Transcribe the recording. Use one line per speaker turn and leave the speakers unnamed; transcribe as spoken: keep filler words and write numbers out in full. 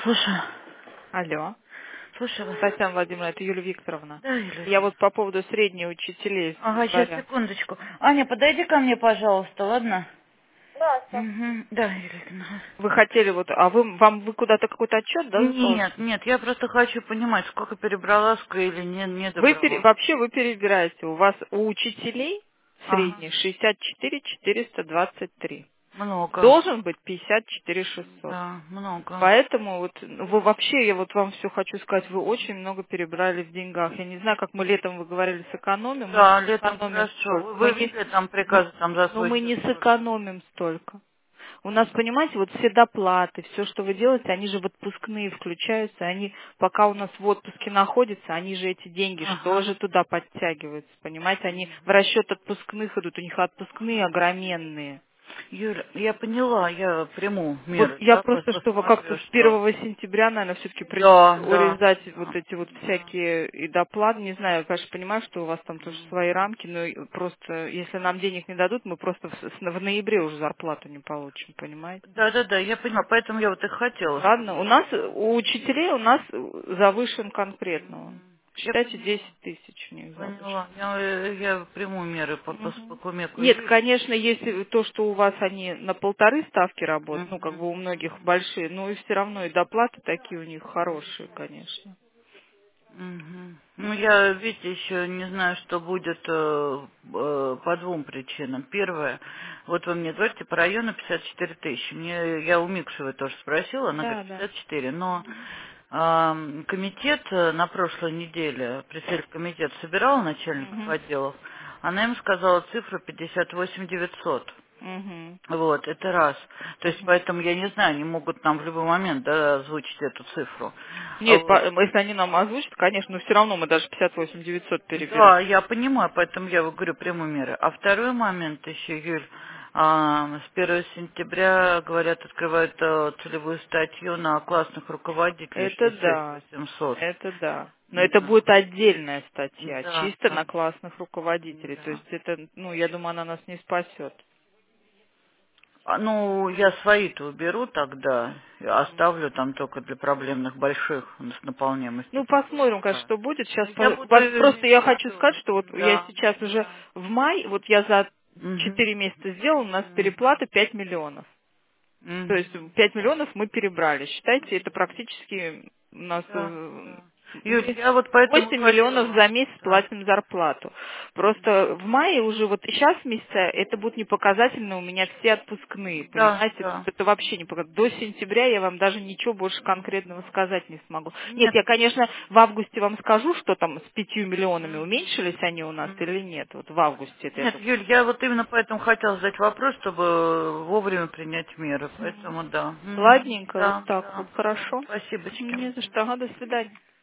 Слушай,
Алло.
слушай вас.
Татьяна Владимировна, это Юлия Викторовна.
Да, Юля.
Я вот по поводу средней учителей с
Ага, сейчас,
января.
секундочку. Аня, подойди ко мне, пожалуйста, ладно? Угу. Да, Юлия Викторовна.
Вы хотели вот, а вы, вам, вы куда-то какой-то отчет, да, засылали?
Нет, нет, я просто хочу понимать, сколько перебрала ска или не, не
Вы пере-
добрала.
вообще вы перебираете, у вас у учителей
Ага,
средний шестьдесят четыре четыреста двадцать три.
много.
Должен быть пятьдесят четыре шестьсот.
Да, много.
Поэтому вот ну, вы вообще, я вот вам все хочу сказать, вы очень много перебрали в деньгах. Я не знаю, как мы летом, вы говорили, сэкономим, мы
Да,
не
летом
сэкономим
хорошо.
столько.
Вы,
Мы
вы
не,
видели там
м,
приказы там за
ну,
свой
мы
счет
не
тоже?
сэкономим столько. У нас, понимаете, вот все доплаты, все, что вы делаете, они же в отпускные включаются, они пока у нас в отпуске находятся, они же эти деньги же
Ага.
тоже туда подтягиваются, понимаете, они в расчет отпускных идут, у них отпускные огроменные.
Юля, я поняла, я приму
Вот
меры,
я
да, пос-
просто, что вы как-то
посмотрю,
с
что...
первого сентября, наверное, все-таки
Да,
придется
да,
урезать вот
да,
эти вот
да.
всякие и доплаты. Не знаю, я, конечно, понимаю, что у вас там тоже свои
Мгм.
рамки, но и просто, если нам денег не дадут, мы просто в, с- в ноябре уже зарплату не получим, понимаете?
Да, да, да, я поняла, поэтому я вот и хотела,
Ладно, у
чтобы...
нас, у учителей у нас завышен конкретно он.
Мгм. Я
Считайте,
поняла,
десять тысяч у них завышен.
поняла. Я, э, я приму меры по, по, по
Мгм.
кумеку
Нет,
Юли.
конечно, если то, что у вас они на полторы ставки работают, ну, как
Мгм.
бы у многих большие, но и все равно и доплаты такие у них хорошие, конечно.
Мгм. Ну, я, видите, еще не знаю, что будет э, э, по двум причинам. Первое, вот вы мне говорите, по району пятьдесят четыре тысячи. Мне, я у Микшевой тоже спросила, она говорит
Да, да.
пятьдесят четыре, но ам, комитет э, на прошлой неделе, пресс-комитет собирал начальников
Мгм.
отделов, она им сказала цифру пятьдесят восемь девятьсот.
Мгм.
Вот, это раз. То есть,
Мгм.
поэтому, я не знаю, они могут нам в любой момент, да, озвучить эту цифру.
Нет, по-
Вот.
если они нам озвучат, конечно, но все равно мы даже пятьдесят восемь девятьсот перебираем.
Да, я понимаю, поэтому я вот говорю прямые меры. А второй момент еще, Юль, а, с первого сентября, говорят, открывают э, целевую статью на классных руководителей
Это
шесть шесть
да,
восемьсот.
это да. Но это
Да,
будет отдельная статья,
да,
чисто
да.
на классных руководителей. То
Да.
есть это, ну, я думаю, она нас не спасет.
А, ну, я свои-то уберу тогда, оставлю там только для проблемных больших с наполняемостью
Ну,
по
посмотрим,
двадцать
конечно,
два.
что будет. Сейчас
Ну, я
по-
буду
вас просто
иметь
я
в
хочу
виду.
сказать, что вот я
Да,
сейчас уже
да.
в май, вот я за
Угу.
четыре месяца сделала, у нас переплата пять миллионов. То есть
Угу.
пять миллионов мы перебрали. Считайте, это практически у нас
Да,
э,
да. Юль,
мы
я вот поэтому
восемь миллионов
хотела.
за месяц
Да.
платим зарплату. Просто в мае уже вот сейчас месяца это будет непоказательно у меня все отпускные,
Да,
понимаете? То есть
да.
это вообще не показательно. До сентября я вам даже ничего больше конкретного сказать не смогу. Нет,
Нет.
я, конечно, в августе вам скажу, что там с пятью миллионами
Мгм.
уменьшились они у нас
Мгм.
или нет. Вот в августе это я
Нет,
только
Юль, я вот именно поэтому хотела задать вопрос, чтобы вовремя принять меры.
Мгм.
Поэтому да. Мгм.
Ладненько, вот
Да,
так вот,
да, да.
хорошо.
Спасибочки.
Не за что. Ага, до свидания.